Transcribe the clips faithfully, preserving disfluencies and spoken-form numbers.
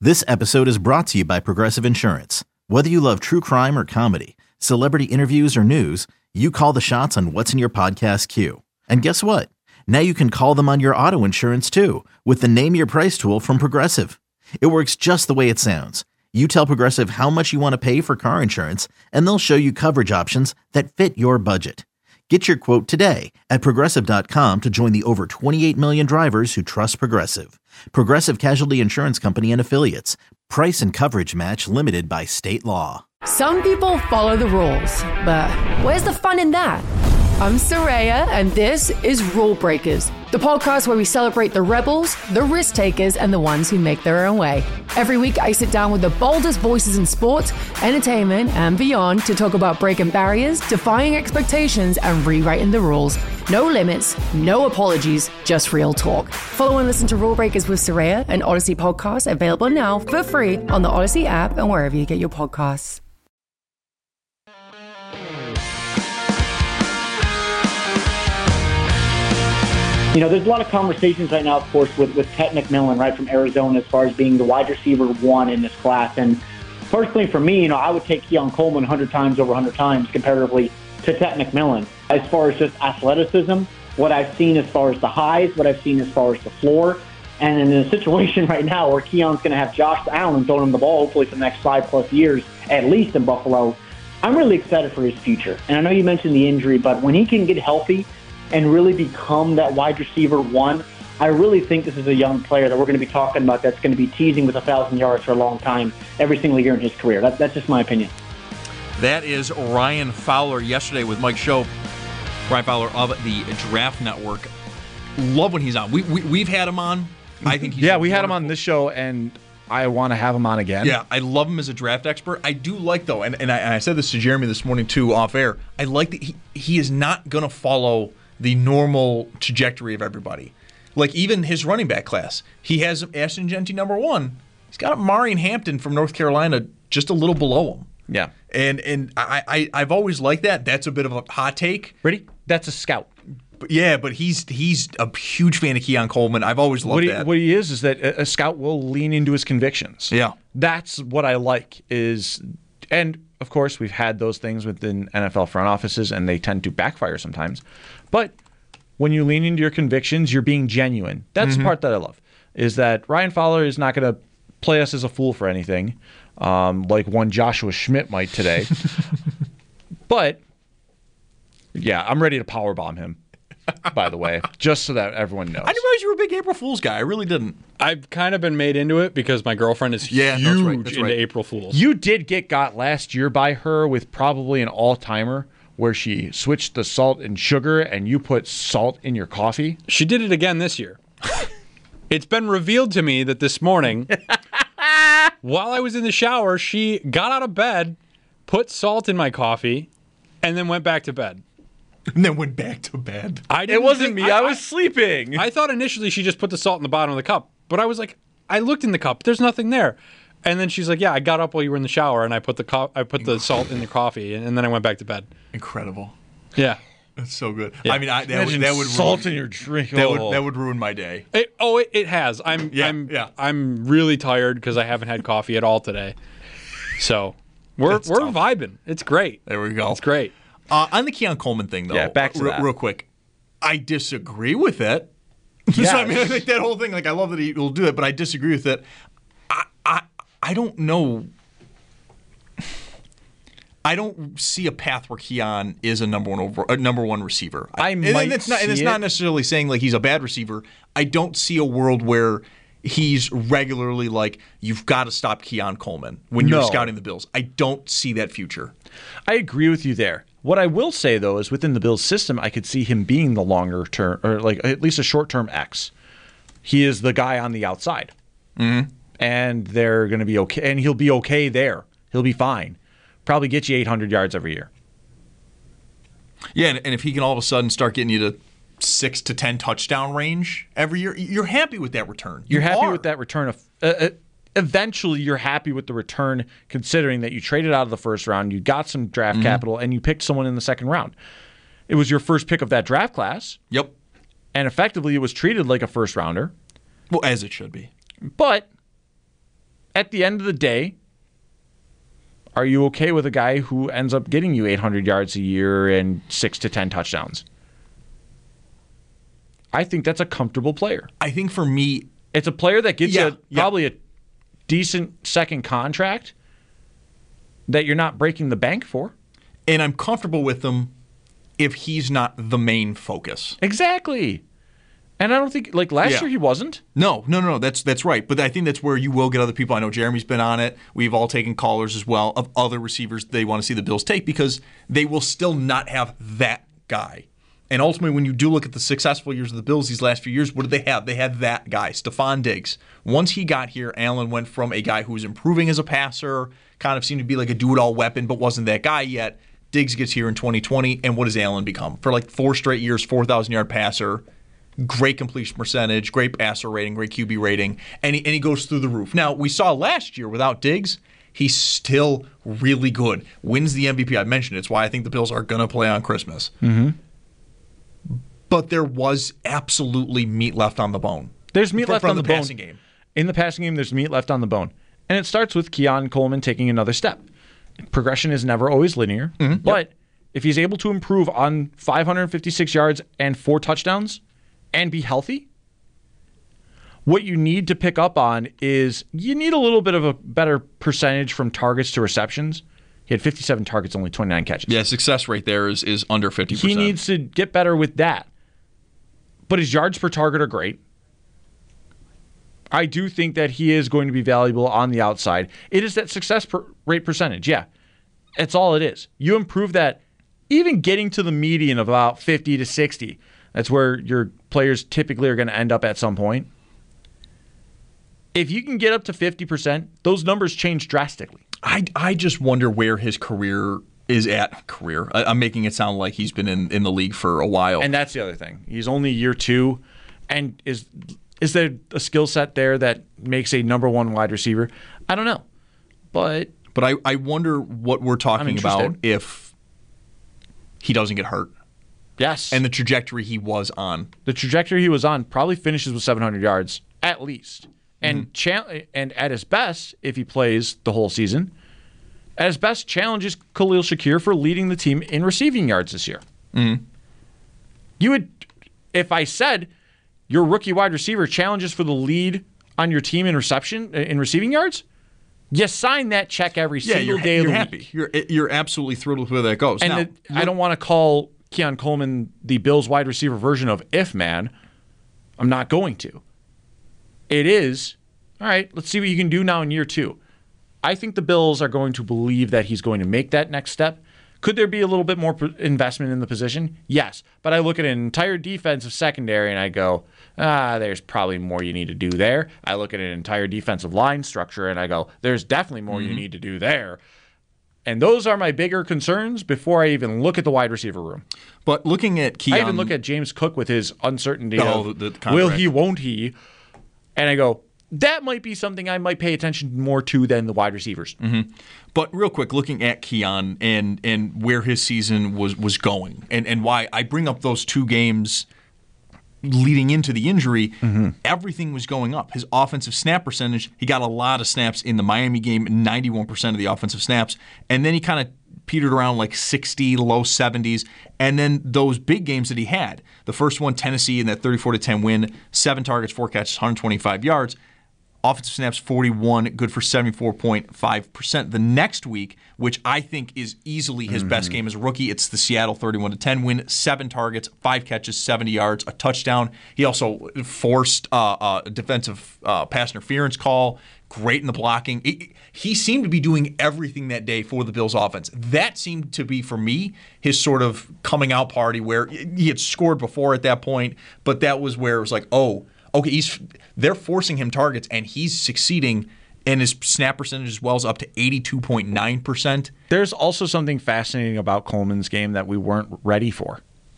This episode is brought to you by Progressive Insurance. Whether you love true crime or comedy, celebrity interviews or news, you call the shots on what's in your podcast queue. And guess what? Now you can call them on your auto insurance too with the Name Your Price tool from Progressive. It works just the way it sounds. You tell Progressive how much you want to pay for car insurance, and they'll show you coverage options that fit your budget. Get your quote today at Progressive dot com to join the over twenty-eight million drivers who trust Progressive. Progressive Casualty Insurance Company and Affiliates. Price and coverage match limited by state law. Some people follow the rules, but where's the fun in that? I'm Soraya, and this is Rule Breakers, the podcast where we celebrate the rebels, the risk takers, and the ones who make their own way. Every week, I sit down with the boldest voices in sports, entertainment, and beyond to talk about breaking barriers, defying expectations, and rewriting the rules. No limits, no apologies, just real talk. Follow and listen to Rule Breakers with Soraya, an Odyssey podcast available now for free on the Odyssey app and wherever you get your podcasts. You know, there's a lot of conversations right now, of course, with, with Tet McMillan, right, from Arizona, as far as being the wide receiver one in this class. And personally, for me, you know, I would take Keon Coleman one hundred times over one hundred times comparatively to Tet McMillan. As far as just athleticism, what I've seen as far as the highs, what I've seen as far as the floor. And in a situation right now where Keon's going to have Josh Allen throwing him the ball, hopefully for the next five-plus years, at least in Buffalo, I'm really excited for his future. And I know you mentioned the injury, but when he can get healthy and really become that wide receiver one, I really think this is a young player that we're going to be talking about that's going to be teasing with one thousand yards for a long time every single year in his career. That, that's just my opinion. That is Ryan Fowler yesterday with Mike Show. Ryan Fowler of the Draft Network. Love when he's on. We, we, we've had him on. I think he's Yeah, we had him on this show, and I want to have him on again. Yeah, I love him as a draft expert. I do like, though, and, and, I, and I said this to Jeremy this morning, too, off air, I like that he, he is not going to follow the normal trajectory of everybody. Like, even his running back class. He has Ashton Jeanty number one. He's got Marion Hampton from North Carolina just a little below him. Yeah. And and I, I, I've always liked that. That's a bit of a hot take. Ready? That's a scout. But yeah, but he's he's a huge fan of Keon Coleman. I've always loved what he, that. What he is is that a, a scout will lean into his convictions. Yeah. That's what I like is, and of course we've had those things within N F L front offices, and they tend to backfire sometimes. But when you lean into your convictions, you're being genuine. That's mm-hmm. the part that I love, is that Ryan Fowler is not going to play us as a fool for anything, um, like one Joshua Schmidt might today. But, yeah, I'm ready to powerbomb him, by the way, just so that everyone knows. I didn't realize you were a big April Fool's guy. I really didn't. I've kind of been made into it because my girlfriend is yeah, huge that's right, that's into right. April Fools. You did get got last year by her with probably an all-timer where she switched the salt and sugar and you put salt in your coffee. She did it again this year. It's been revealed to me that this morning, while I was in the shower, she got out of bed, put salt in my coffee, and then went back to bed. And then went back to bed. I it wasn't think, me. I, I was sleeping. I thought initially she just put the salt in the bottom of the cup, but I was like, I looked in the cup. There's nothing there. And then she's like, "Yeah, I got up while you were in the shower, and I put the co- I put the salt in the coffee, and, and then I went back to bed." Incredible. Yeah, that's so good. Yeah. I mean, I, that, Imagine would, that would salt ruin, in your drink. That oh. would that would ruin my day. It, oh, it, it has. I'm yeah, I'm yeah. I'm really tired because I haven't had coffee at all today. So we're That's we're tough. vibing. It's great. There we go. It's great. Uh, on the Keon Coleman thing, though, yeah, back to real, that. real quick, I disagree with it. Yes. So, I mean, I think that whole thing, like, I love that he will do it, but I disagree with it. I I, I don't know. I don't see a path where Keon is a number one over a number one receiver. I and, might and it's not, and it's see not it. necessarily saying like he's a bad receiver. I don't see a world where he's regularly like, you've got to stop Keon Coleman when you're No. scouting the Bills. I don't see that future. I agree with you there. What I will say, though, is within the Bills system, I could see him being the longer term, or like at least a short-term X. He is the guy on the outside. Mm-hmm. And they're going to be okay. And he'll be okay there. He'll be fine. Probably get you eight hundred yards every year. Yeah, and, and if he can all of a sudden start getting you to six to ten touchdown range every year, you're happy with that return. You You're happy are. with that return. Of, uh, uh, eventually, you're happy with the return, considering that you traded out of the first round, you got some draft Mm-hmm. capital, and you picked someone in the second round. It was your first pick of that draft class, Yep. and effectively, it was treated like a first rounder. Well, as it should be. But at the end of the day, are you okay with a guy who ends up getting you eight hundred yards a year and six to ten touchdowns? I think that's a comfortable player. I think for me, it's a player that gets yeah, you yeah. probably a decent second contract that you're not breaking the bank for. And I'm comfortable with him if he's not the main focus. Exactly. And I don't think, like, last Yeah. year he wasn't. No, no, no, no. That's that's right. But I think that's where you will get other people. I know Jeremy's been on it. We've all taken callers as well of other receivers they want to see the Bills take because they will still not have that guy. And ultimately, when you do look at the successful years of the Bills these last few years, what did they have? They had that guy, Stephon Diggs. Once he got here, Allen went from a guy who was improving as a passer, kind of seemed to be like a do-it-all weapon, but wasn't that guy yet. Diggs gets here in twenty twenty, and what does Allen become? For like four straight years, four thousand yard passer, great completion percentage, great passer rating, great Q B rating, and he, and he goes through the roof. Now, we saw last year without Diggs, he's still really good. Wins the M V P. I mentioned it. It's why I think the Bills are going to play on Christmas. Mm-hmm. But there was absolutely meat left on the bone. There's meat from, left from on the, the bone. passing game. In the passing game, there's meat left on the bone. And it starts with Keon Coleman taking another step. Progression is never always linear, Mm-hmm. but if he's able to improve on five hundred fifty-six yards and four touchdowns and be healthy, what you need to pick up on is you need a little bit of a better percentage from targets to receptions. He had fifty-seven targets, only twenty-nine catches. Yeah, success rate there is, is under fifty percent. He needs to get better with that. But his yards per target are great. I do think that he is going to be valuable on the outside. It is that success per rate percentage. Yeah, that's all it is. You improve that, even getting to the median of about fifty to sixty. That's where your players typically are going to end up at some point. If you can get up to fifty percent, those numbers change drastically. I, I just wonder where his career is at. Career. I, I'm making it sound like he's been in, in the league for a while. And that's the other thing. He's only year two. And is is there a skill set there that makes a number one wide receiver? I don't know. But but I, I wonder what we're talking about if he doesn't get hurt. Yes. And the trajectory he was on. The trajectory he was on probably finishes with seven hundred yards, at least. And mm. cha- and at his best, if he plays the whole season, at his best challenges Khalil Shakir for leading the team in receiving yards this year. Mm. You would, if I said your rookie wide receiver challenges for the lead on your team in reception in receiving yards, you sign that check every yeah, single you're, day you're of the happy. week. You're you're absolutely thrilled with where that goes. And now, the, I don't want to call Keon Coleman the Bills wide receiver version of If Man. I'm not going to. It is, all right, let's see what you can do now in year two. I think the Bills are going to believe that he's going to make that next step. Could there be a little bit more investment in the position? Yes. But I look at an entire defensive secondary and I go, ah, there's probably more you need to do there. I look at an entire defensive line structure and I go, there's definitely more mm-hmm. you need to do there. And those are my bigger concerns before I even look at the wide receiver room. But looking at Keon... I even look at James Cook with his uncertainty oh, of, the, the will he, won't he? And I go, that might be something I might pay attention more to than the wide receivers. Mm-hmm. But real quick, looking at Keon and and where his season was was going, and, and why I bring up those two games leading into the injury, mm-hmm. everything was going up. His offensive snap percentage, he got a lot of snaps in the Miami game, ninety-one percent of the offensive snaps, and then he kind of petered around like sixty, low seventies, and then those big games that he had. The first one, Tennessee, in that thirty-four to ten win, seven targets, four catches, one hundred twenty-five yards. Offensive snaps, forty-one, good for seventy-four point five percent. The next week, which I think is easily his mm-hmm. best game as a rookie, it's the Seattle thirty-one to ten win, seven targets, five catches, seventy yards, a touchdown. He also forced uh, a defensive uh, pass interference call, great in the blocking. It, he seemed to be doing everything that day for the Bills offense. That seemed to be, for me, his sort of coming out party where he had scored before at that point, but that was where it was like, oh, okay, he's they're forcing him targets, and he's succeeding, and his snap percentage as well is up to eighty-two point nine percent. There's also something fascinating about Coleman's game that we weren't ready for.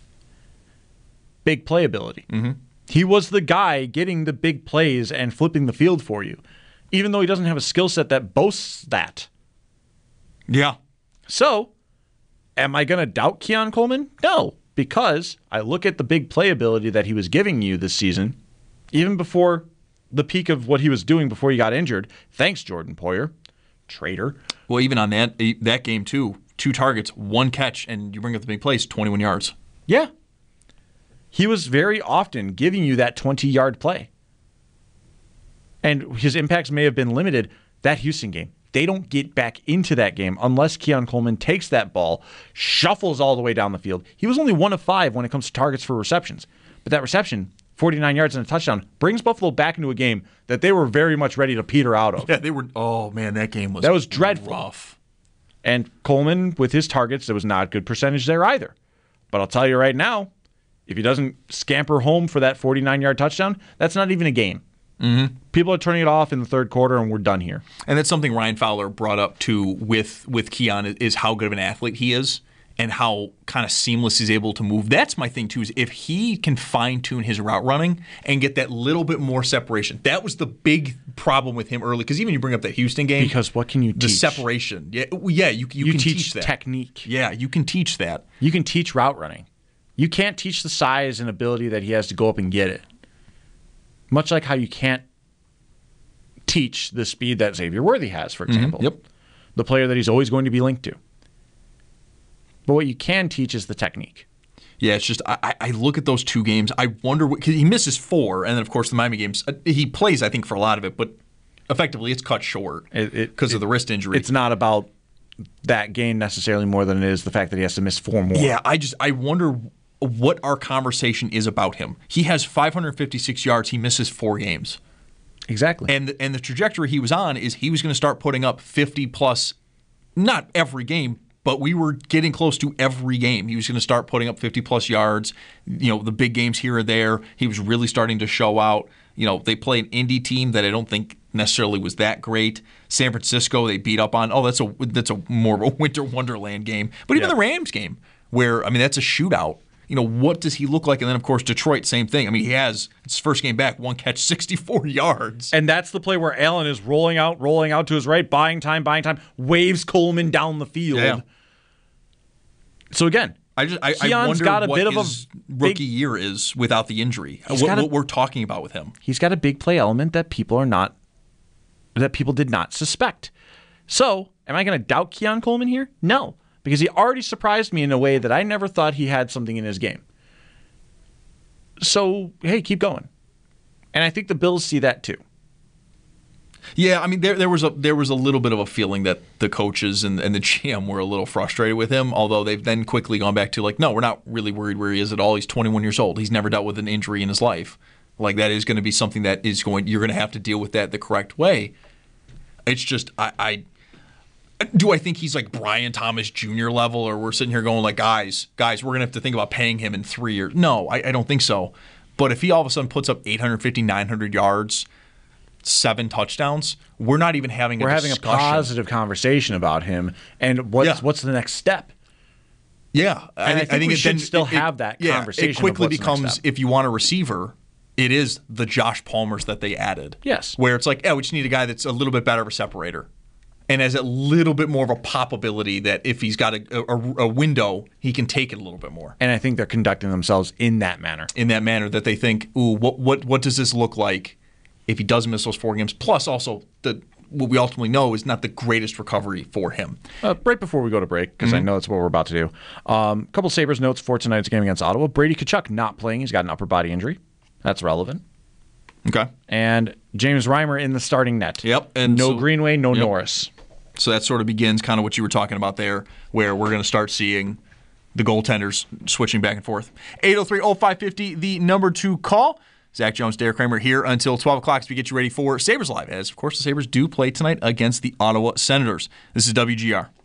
Big playability. Mm-hmm. He was the guy getting the big plays and flipping the field for you, even though he doesn't have a skill set that boasts that. Yeah. So, am I going to doubt Keon Coleman? No, because I look at the big playability that he was giving you this season, even before the peak of what he was doing before he got injured. Thanks, Jordan Poyer. Traitor. Well, even on that that game, too, two targets, one catch, and you bring up the big plays, twenty-one yards. Yeah. He was very often giving you that twenty-yard play. And his impacts may have been limited. That Houston game, they don't get back into that game unless Keon Coleman takes that ball, shuffles all the way down the field. He was only one of five when it comes to targets for receptions. But that reception, forty-nine yards and a touchdown, brings Buffalo back into a game that they were very much ready to peter out of. Yeah, they were. Oh, man, that game was That was dreadful. Rough. And Coleman, with his targets, there was not a good percentage there either. But I'll tell you right now, if he doesn't scamper home for that forty-nine-yard touchdown, that's not even a game. Mm-hmm. People are turning it off in the third quarter, and we're done here. And that's something Ryan Fowler brought up, too, with, with Keon, is how good of an athlete he is and how kind of seamless he's able to move. That's my thing, too, is if he can fine-tune his route running and get that little bit more separation. That was the big problem with him early, because even you bring up that Houston game. Because what can you teach? The separation. Yeah, yeah you, you, you can teach, teach that. technique. Yeah, you can teach that. You can teach route running. You can't teach the size and ability that he has to go up and get it. Much like how you can't teach the speed that Xavier Worthy has, for example. Mm-hmm. Yep. The player that he's always going to be linked to. But what you can teach is the technique. Yeah, it's just, I, I look at those two games, I wonder, because he misses four, and then, of course, the Miami games, he plays, I think, for a lot of it, but effectively it's cut short because of the wrist injury. It's not about that game necessarily more than it is the fact that he has to miss four more. Yeah, I just, I wonder what our conversation is about him. He has five hundred fifty-six yards, he misses four games. Exactly. And and the trajectory he was on is he was going to start putting up fifty plus, not every game, but we were getting close to every game. He was going to start putting up fifty plus yards. You know, the big games here or there, he was really starting to show out. You know, they play an Indy team that I don't think necessarily was that great. San Francisco, they beat up on. Oh, that's a that's a more of a winter wonderland game. But even yeah. the Rams game, where I mean, that's a shootout. You know, what does he look like? And then, of course, Detroit, same thing. I mean, he has his first game back, one catch, sixty-four yards. And that's the play where Allen is rolling out, rolling out to his right, buying time, buying time, waves Coleman down the field. Yeah. So, again, I just I, I wonder got a what bit of his a rookie big, year is without the injury. What, got a, what we're talking about with him. He's got a big play element that people are not, that people did not suspect. So, am I going to doubt Keon Coleman here? No, because he already surprised me in a way that I never thought he had something in his game. So, hey, keep going. And I think the Bills see that too. Yeah, I mean, there there was a there was a little bit of a feeling that the coaches and, and the G M were a little frustrated with him, although they've then quickly gone back to like, no, we're not really worried where he is at all. He's twenty-one years old. He's never dealt with an injury in his life. Like, that is going to be something that is going, you're going to have to deal with that the correct way. It's just, I, I do I think he's like Brian Thomas Junior level, or we're sitting here going like, guys, guys, we're going to have to think about paying him in three years. No, I, I don't think so. But if he all of a sudden puts up eight hundred fifty, nine hundred yards, seven touchdowns, we're not even having a We're discussion. having a positive conversation about him, and what's Yeah. what's the next step? Yeah, And I think we it should then- still it- have that yeah, conversation It of quickly what's the next becomes, step. if you want a receiver, it is the Josh Palmers that they added. Yes. Where it's like, yeah, we just need a guy that's a little bit better of a separator and has a little bit more of a pop ability that if he's got a, a, a window, he can take it a little bit more. And I think they're conducting themselves in that manner. In that manner that they think, ooh, what what what does this look like if he does miss those four games? Plus, also, the what we ultimately know is not the greatest recovery for him. Uh, right before we go to break, because Mm-hmm. I know that's what we're about to do. A um, couple Sabres notes for tonight's game against Ottawa. Brady Tkachuk not playing. He's got an upper body injury. That's relevant. Okay. And James Reimer in the starting net. Yep. And no so- Greenway, no yep. Norris. So that sort of begins kind of what you were talking about there, where we're going to start seeing the goaltenders switching back and forth. eight oh three oh five fifty, the number two call. Zach Jones, Derek Kramer here until twelve o'clock as we get you ready for Sabres Live, as, of course, the Sabres do play tonight against the Ottawa Senators. This is W G R.